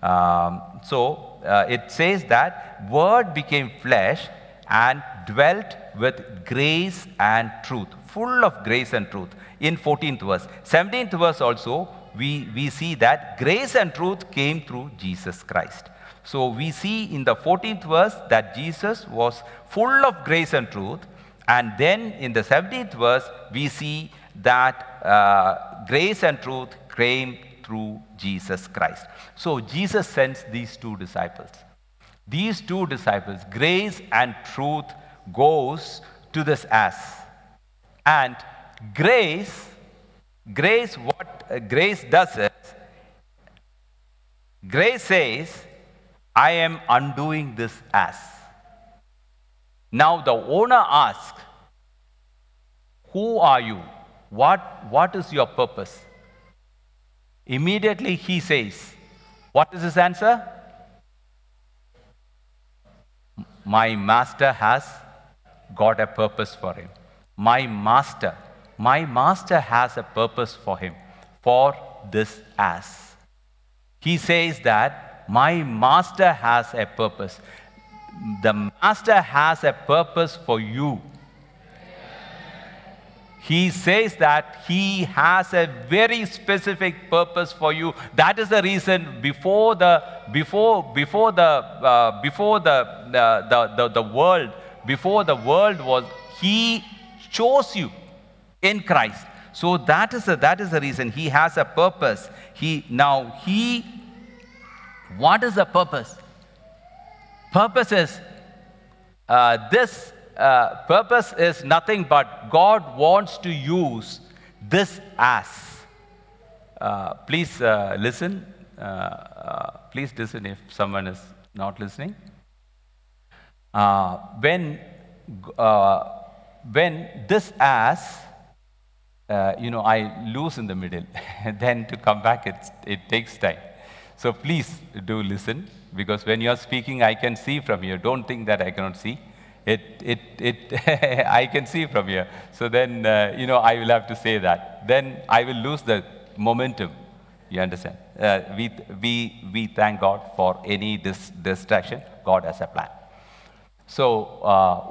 It says that Word became flesh and dwelt with grace and truth, full of grace and truth. In 14th verse, 17th verse also, we see that grace and truth came through Jesus Christ. So we see in the 14th verse that Jesus was full of grace and truth. And then in the 17th verse, we see that grace and truth came through Jesus Christ. So Jesus sends these two disciples. These two disciples, grace and truth, goes to this ass. And what grace does is, grace says, "I am undoing this ass." Now the owner asks, "Who are you? What is your purpose?" Immediately he says, what is his answer? "My master has got a purpose for him." My master has a purpose for him, for this ass. He says that my master has a purpose. The master has a purpose for you. He says that he has a very specific purpose for you. That is the reason before the world was, he chose you in Christ. So that is the reason he has a purpose. What is the purpose? Purpose is purpose is nothing but God wants to use this ass. Please listen. Please listen if someone is not listening. When this ass, I lose in the middle, then to come back it takes time. So please do listen, because when you are speaking, I can see from here. Don't think that I cannot see. I can see from here. So then, I will have to say that. Then I will lose the momentum. You understand? We thank God for any distraction. God has a plan. So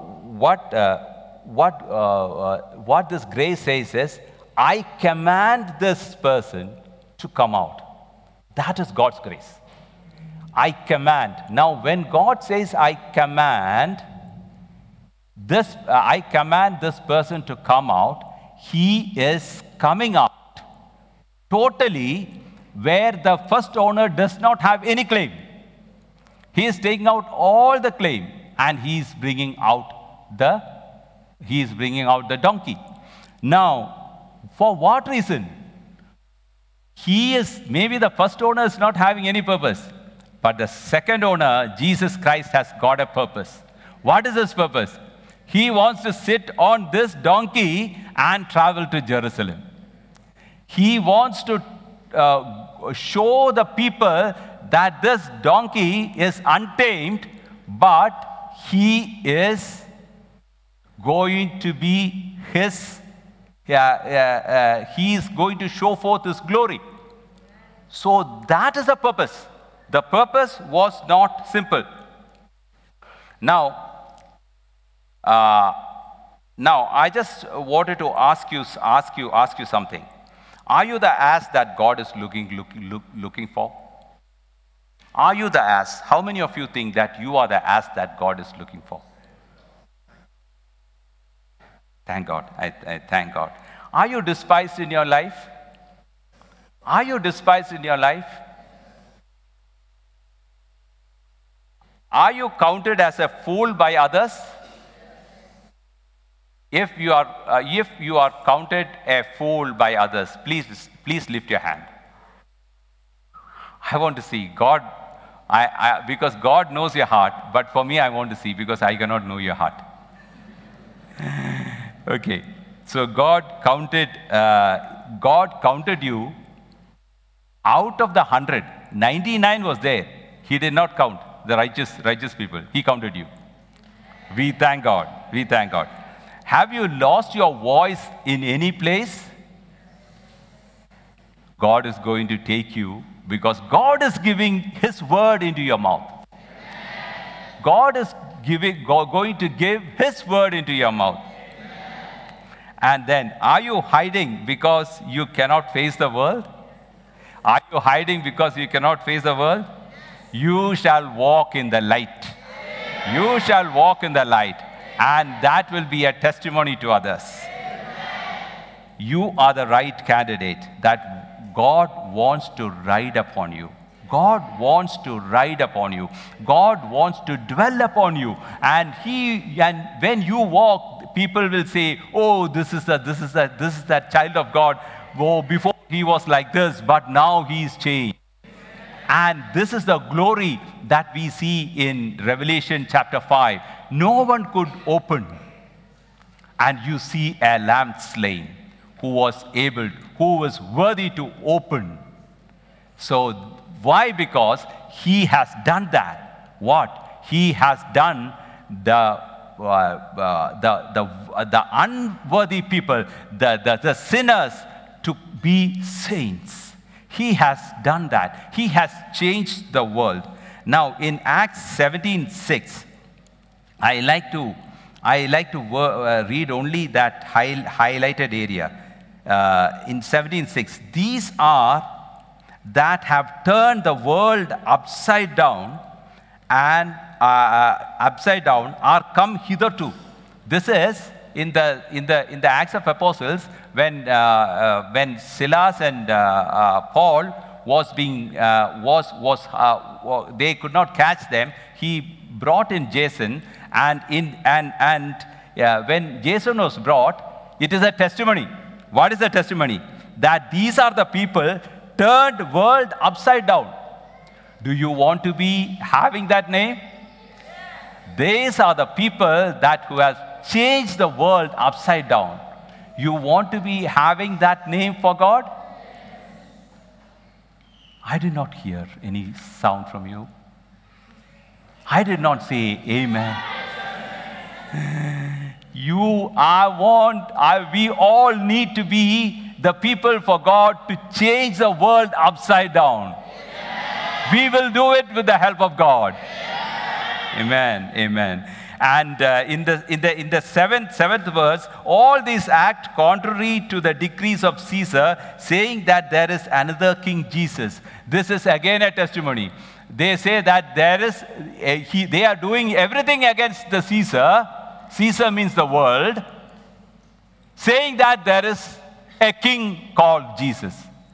what this grace says is, I command this person to come out. That is God's grace. I command. Now, when God says, I command this person to come out, he is coming out totally where the first owner does not have any claim. He is taking out all the claim, and he is bringing out the donkey. Now, for what reason? Maybe the first owner is not having any purpose, but the second owner, Jesus Christ, has got a purpose. What is his purpose? He wants to sit on this donkey and travel to Jerusalem. He wants to show the people that this donkey is untamed, but he is going to be his, he is going to show forth his glory. So that is the purpose. The purpose was not simple. Now, I just wanted to ask you something. Are you the ass that God is looking for? Are you the ass? How many of you think that you are the ass that God is looking for? Thank God. I thank God. Are you despised in your life? Are you despised in your life? are you counted as a fool by others? If you are counted a fool by others, please lift your hand. I want to see God. Because God knows your heart, but for me, I want to see because I cannot know your heart. Okay, so God counted you out of the 100. 99 was there. He did not count the righteous people. He counted you. We thank God. We thank God. Have you lost your voice in any place? God is going to take you because God is giving His word into your mouth. God is going to give His word into your mouth. And then, are you hiding because you cannot face the world? Are you hiding because you cannot face the world? You shall walk in the light. You shall walk in the light. And that will be a testimony to others. You are the right candidate that God wants to ride upon you. God wants to ride upon you. God wants to dwell upon you. And when you walk, people will say, oh, this is that child of God. Oh, before he was like this, but now he's changed. And this is the glory that we see in Revelation chapter 5. No one could open. And you see a lamb slain who was worthy to open. So why? Because he has done that. What? He has done the unworthy people, the sinners to be saints. He has done that. He has changed the world. Now in Acts 17:6, I like to read only that highlighted area. In 17:6, these are that have turned the world upside down are come hitherto. This is in the Acts of Apostles when Silas and Paul they could not catch them. He brought in Jason, and when Jason was brought, it is a testimony. What is the testimony? That these are the people turned world upside down. Do you want to be having that name? These are the people who have changed the world upside down. You want to be having that name for God? I did not hear any sound from you. I did not say amen. We all need to be the people for God to change the world upside down. We will do it with the help of God. Amen. Amen. And in the seventh verse, all these act contrary to the decrees of Caesar, saying that there is another King Jesus. This is again a testimony. They say that they are doing everything against the Caesar. Caesar means the world. Saying that there is a king called Jesus.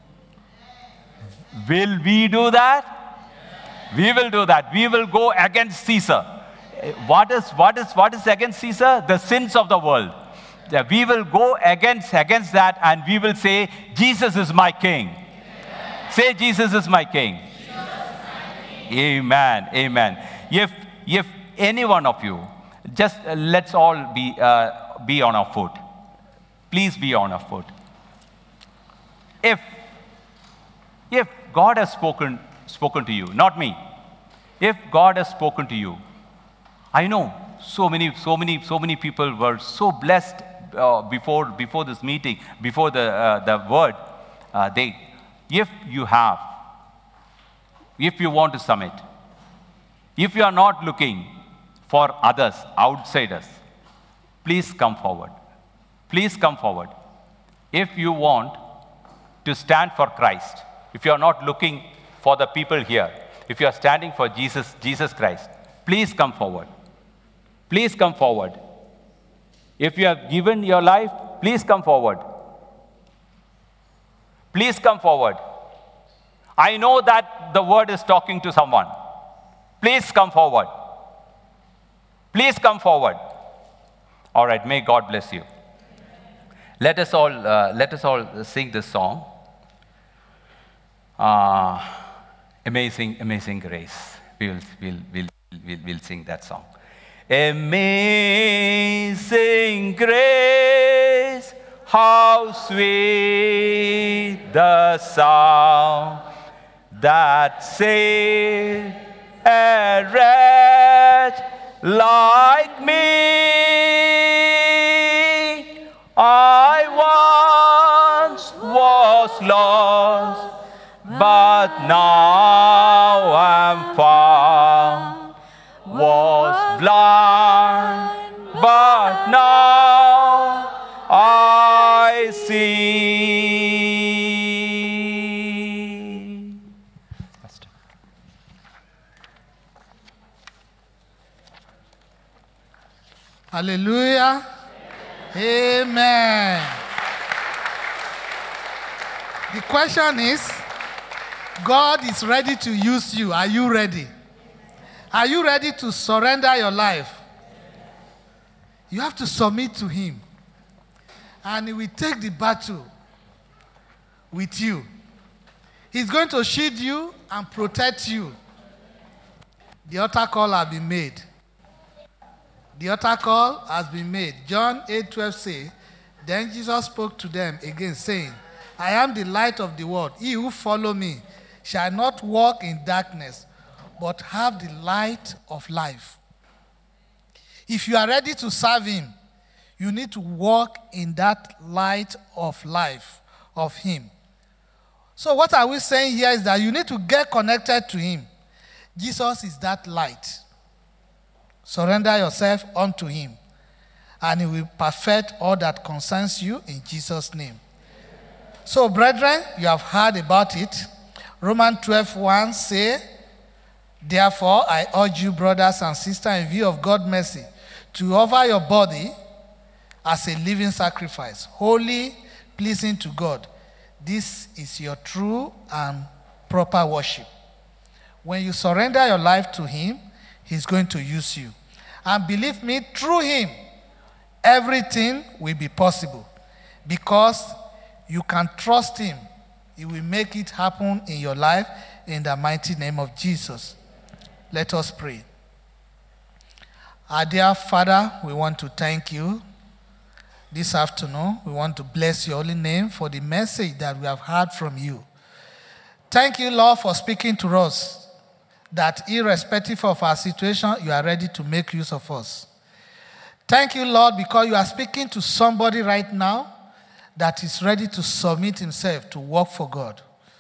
Will we do that? We will do that. We will go against Caesar. What is against Caesar? The sins of the world. We will go against that, and we will say, Jesus is my king. Amen. Say, Jesus is my king. Amen. Amen. If any one of you, just let's all be on our foot. Please be on our foot. If God has spoken to you, not me. If God has spoken to you, I know so many people were so blessed before this meeting, before the word. If you want to submit, if you are not looking for others, outsiders, please come forward. Please come forward. If you want to stand for Christ, if you are not looking for the people here, if you are standing for Jesus Christ, please come forward. Please come forward. If you have given your life, please come forward. Please come forward. I know that the word is talking to someone. Please come forward. Please come forward. All right, may God bless you. Let us all sing this song. Amazing, amazing grace. We'll sing that song. Amazing grace, how sweet the sound that saved a wretch like me. I once was lost, but now I'm found. Was blind, but now I see. Hallelujah. Amen. The question is, God is ready to use you. Are you ready? Are you ready to surrender your life? You have to submit to Him. And He will take the battle with you. He's going to shield you and protect you. The altar call has been made. The altar call has been made. John 8:12 says, then Jesus spoke to them again, saying, I am the light of the world. He who follows me shall not walk in darkness, but have the light of life. If you are ready to serve Him, you need to walk in that light of life of Him. So what are we saying here is that you need to get connected to Him. Jesus is that light. Surrender yourself unto Him, and He will perfect all that concerns you in Jesus' name. So, brethren, you have heard about it. Romans 12:1 say, therefore, I urge you, brothers and sisters, in view of God's mercy, to offer your body as a living sacrifice, holy, pleasing to God. This is your true and proper worship. When you surrender your life to Him, He's going to use you. And believe me, through Him, everything will be possible. Because you can trust Him. He will make it happen in your life in the mighty name of Jesus. Let us pray. Our dear Father, we want to thank you this afternoon. We want to bless your holy name for the message that we have heard from you. Thank you, Lord, for speaking to us, that irrespective of our situation, you are ready to make use of us. Thank you, Lord, because you are speaking to somebody right now that is ready to submit himself to work for God.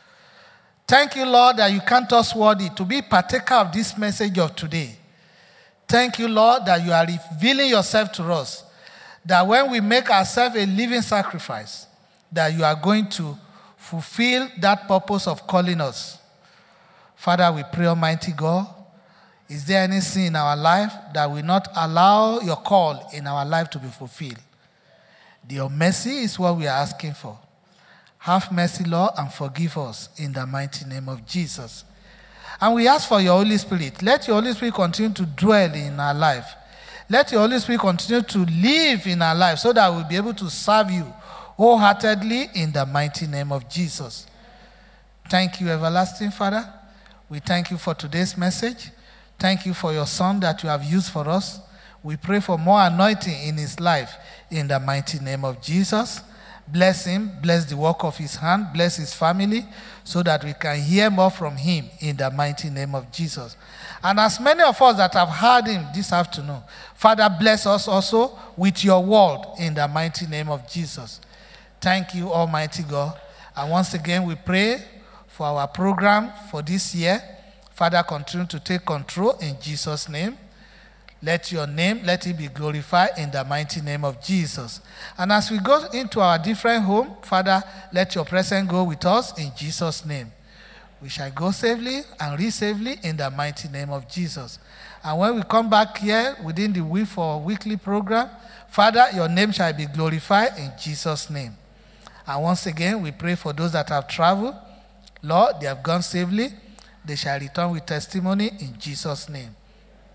Thank you, Lord, that you count us worthy to be partaker of this message of today. Thank you, Lord, that you are revealing yourself to us, that when we make ourselves a living sacrifice, that you are going to fulfill that purpose of calling us. Father, we pray, Almighty God, is there any sin in our life that will not allow your call in our life to be fulfilled? Your mercy is what we are asking for. Have mercy, Lord, and forgive us in the mighty name of Jesus. And we ask for your Holy Spirit. Let your Holy Spirit continue to dwell in our life. Let your Holy Spirit continue to live in our life so that we'll be able to serve you wholeheartedly in the mighty name of Jesus. Thank you, everlasting Father. We thank you for today's message. Thank you for your Son that you have used for us. We pray for more anointing in his life in the mighty name of Jesus. Bless him, bless the work of his hand, bless his family, so that we can hear more from him in the mighty name of Jesus. And as many of us that have heard him this afternoon, Father, bless us also with your word in the mighty name of Jesus. Thank you, Almighty God. And once again, we pray for our program for this year. Father, continue to take control in Jesus' name. Let your name, let it be glorified in the mighty name of Jesus. And as we go into our different home, Father, let your presence go with us in Jesus' name. We shall go safely and reach safely in the mighty name of Jesus. And when we come back here within the week for weekly program, Father, your name shall be glorified in Jesus' name. And once again, we pray for those that have traveled. Lord, they have gone safely. They shall return with testimony in Jesus' name.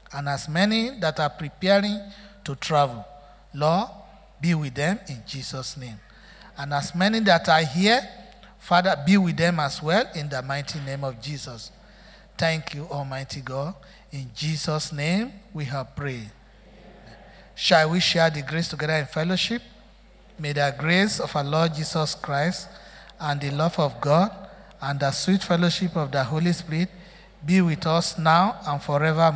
And as many that are preparing to travel, Lord, be with them in Jesus' name. And as many that are here, Father, be with them as well in the mighty name of Jesus. Thank you, Almighty God. In Jesus' name we have prayed. Shall we share the grace together in fellowship? May the grace of our Lord Jesus Christ and the love of God and the sweet fellowship of the Holy Spirit be with us now and forever.